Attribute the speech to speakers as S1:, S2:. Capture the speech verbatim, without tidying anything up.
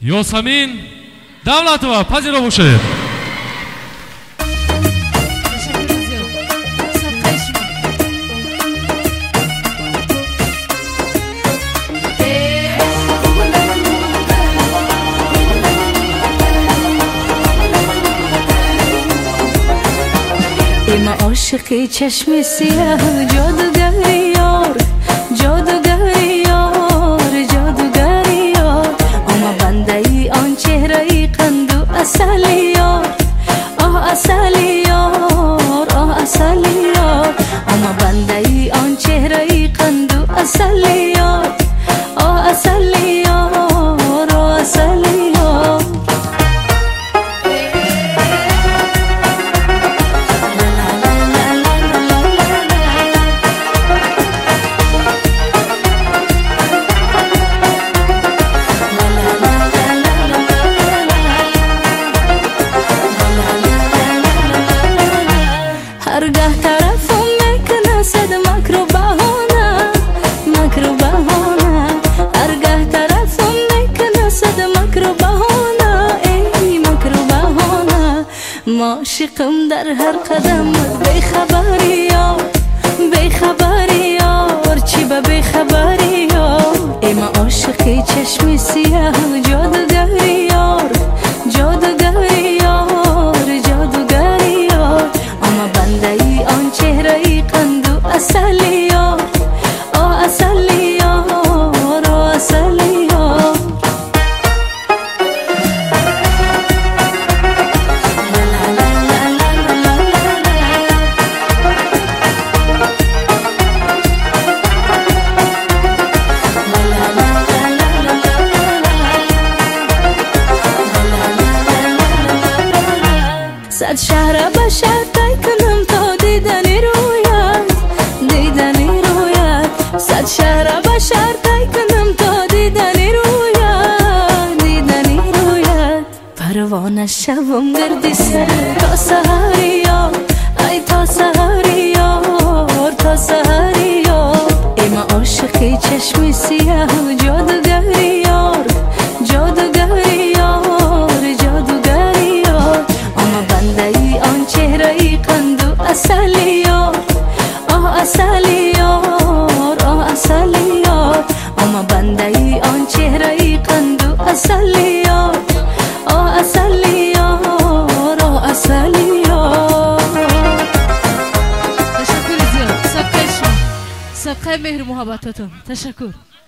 S1: یاسمین دولتова پذیرا باشید.
S2: ایم عاشقی چشم سیاه جادوگری یار جادوگری یار جادوگری یار اما بنده ای آن چهره ای قند و اصلی یار آه اصلی یار آه اصلی یار اما بنده ای آن چهره ای قند و اصلی یار آه اصلی یار آه اصلی یار هرگاه طرفم میکنه صد مکر و بهانه مکر و بهانه هرگاه طرفم میکنه صد مکر و بهانه ای مکر و بهانه معشقم در هر قدم بی خبری یار بی خبری یار چی به بی خبری یار ای ما عاشقی چشم سیاه جادوگری یار جادوگری یار جادوگری یار اما بنده ای آن چهره ای قند و اصلی یار آه اصلی یار آه اصلی یار صد شهر بشر تای کنم تا دیدنی رویت دیدنی رویت صد شهر بشر تای کنم تا دیدنی رویت دیدنی رویت پروانه شوم گردی سر تا سحری یار ای تا سحری یار تا سحری یار ای ما عاشقی چشم سیاه جادوگری یار جادوگری یار جادوگری یار اما بنده ای آن چهره ای قند و اصلی یار آه اصلی یار آه اصلی یار اما بنده ای آن چهره ای قند و اصلی یار آه اصلی یار آه اصلی یار.
S3: تشکر زیاد. سبقه شما سبقه مهر محبتاتون. تشکر.